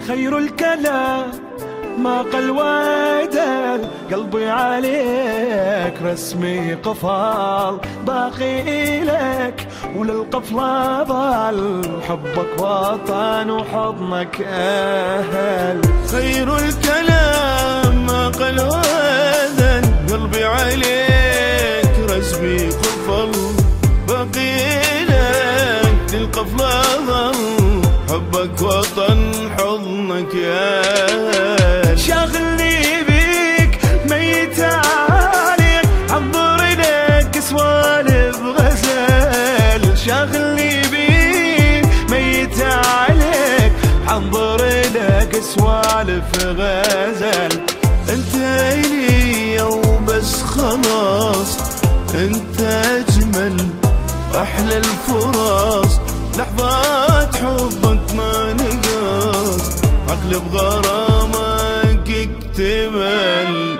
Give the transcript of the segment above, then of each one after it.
خير الكلام ما قل وعدل، قلبي عليك رسمي قفال، باقي لك وللقفلة ظل، حبك وطن وحضنك أهل. خير الكلام ما قل وعدل، قلبي عليك رسمي قفل، باقي لك للقفلة ظل، حبك وطن حضنك يا أهل. شاغلني بيك ميت عليك، حضر لك سوالف غزل، شاغلني بيك ميت عليك، حضر لك سوالف غزل. انت إلي وبس خلاص، انت اجمل احلى الفرص، لحظات حبك ما نقص، عقلي بغرامك اكتمل.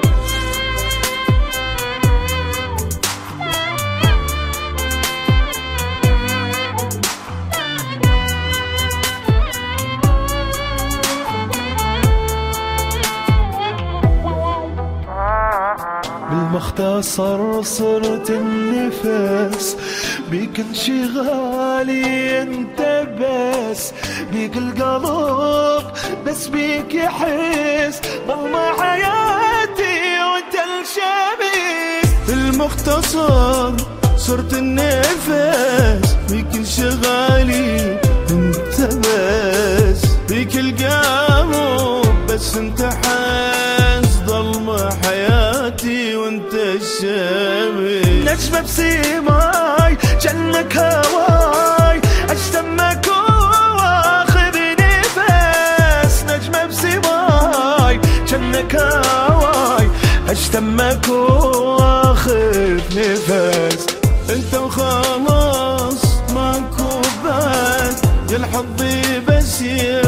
بالمختصر صرت النفس، بيك انشغالي انت بس، بيك القلب بس بيك يحس، ضلمة حياتي وانت الشمس. بالمختصر صرت النفس، بيك انشغالي انت بس، بيك القلب بس انت حس، ضلمة حياتي وانت الشمس. نجمة بسيماي جنك هواي، اشتمك واخذ نفس، نجمة بسيماي جنك هواي، اشتمك واخذ نفس. انت وخلاص ماكو بعد، يا الحظي بس يا